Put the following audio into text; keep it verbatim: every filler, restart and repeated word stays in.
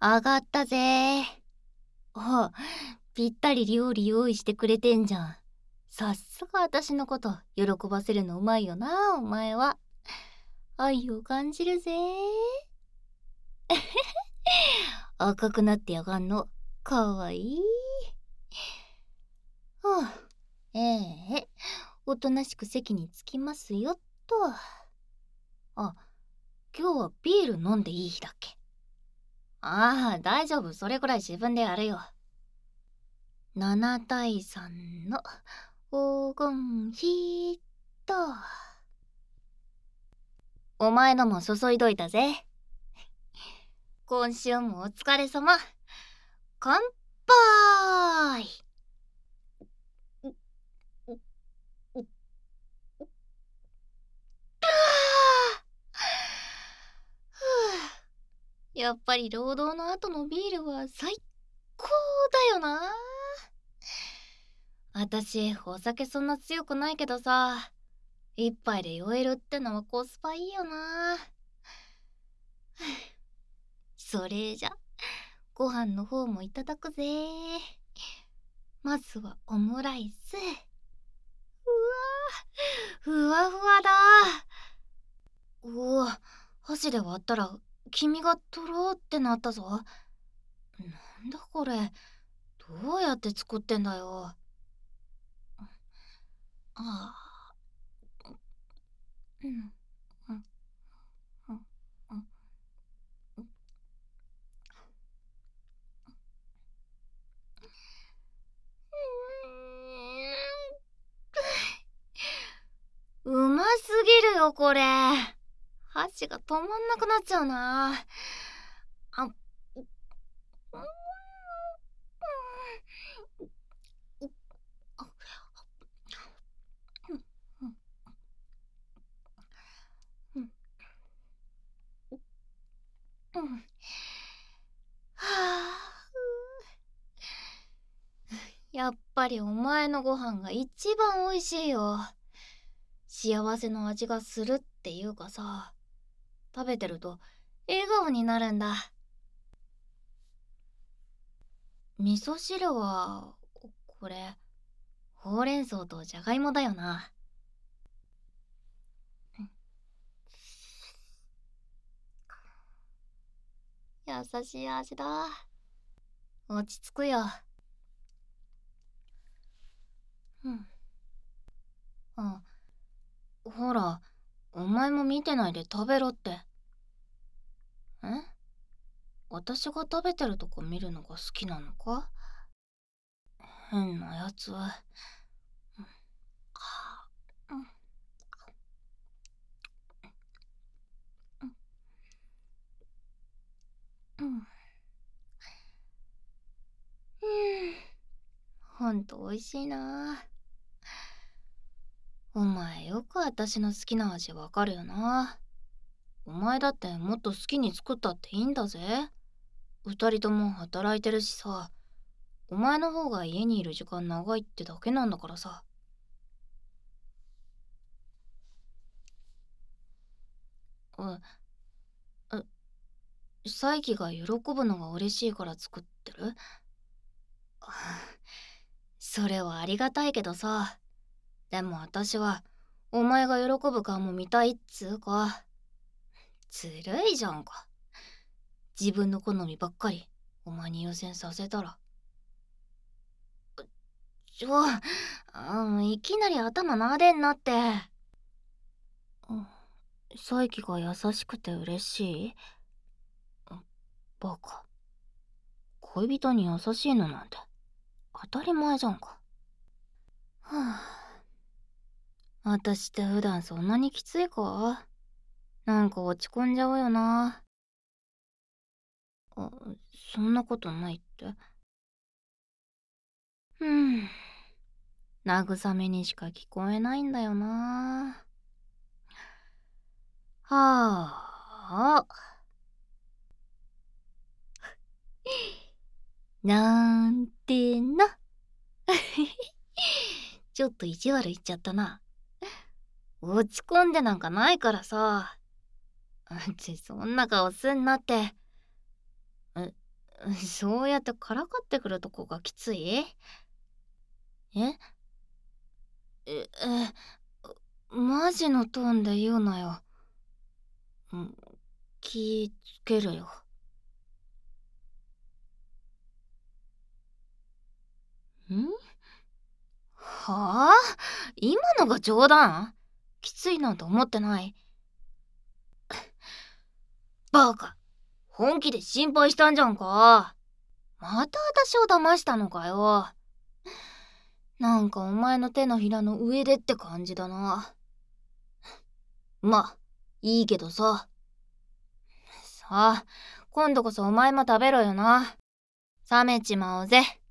上がったぜ。あ、ぴったり料理用意してくれてんじゃん。さっすが私のこと喜ばせるのうまいよな、お前は。愛を感じるぜ。赤くなってやがんの。かわいい。はあ、ええおとなしく席に着きますよっと。あ、今日はビール飲んでいい日だっけ？ああ、大丈夫。それくらい自分でやるよ。なな対さんの黄金比っと。お前のも注いどいたぜ。今週もお疲れ様。乾杯。やっぱり労働の後のビールは最高だよな。私お酒そんな強くないけどさ、一杯で酔えるってのはコスパいいよな。それじゃご飯の方もいただくぜ。まずはオムライス。うわふわふわだ。おお、箸で割ったら黄身がとろーってなったぞ。なんだこれ、どうやって作ってんだよ。ああ、うん、うん、うん、うん、うますぎるよこれ。箸が止まんなくなっちゃうな。あ、はあ、やっぱりお前のご飯が一番美味しいよ。幸せの味がするっていうかさ、食べてると笑顔になるんだ。味噌汁はこれほうれん草とじゃがいもだよな。優しい味だ。落ち着くよ。うん。あ、ほら、お前も見てないで食べろって。ん？私が食べてるとこ見るのが好きなのか？変なやつ。うん。ほんと美味しいな。お前よく私の好きな味わかるよな。お前だってもっと好きに作ったっていいんだぜ。二人とも働いてるしさ、お前の方が家にいる時間長いってだけなんだからさ。う、う、サイキが喜ぶのが嬉しいから作ってる？それはありがたいけどさ、でも私はお前が喜ぶ顔も見たいっつうか。ずるいじゃんか。自分の好みばっかりお前に優先させたら。ちょ、あ、いきなり頭なでんなって。サイキが優しくて嬉しい？バカ。恋人に優しいのなんて当たり前じゃんか。はあ、私って普段そんなにきついか？なんか落ち込んじゃうよな。あ、そんなことないって。うん。慰めにしか聞こえないんだよな。はあ。なんてな。ちょっと意地悪言っちゃったな。落ち込んでなんかないからさ。ってそんな顔すんなって。え、 そうやってからかってくるとこがきつい？ええ、え、マジのトーンで言うなよ。うん、気つけるよ。んはあ、今のが冗談？きついなんて思ってない。バカ、本気で心配したんじゃんか。また私を騙したのかよ。なんかお前の手のひらの上でって感じだな。ま、いいけどさ。さあ、今度こそお前も食べろよな。冷めちまおうぜ。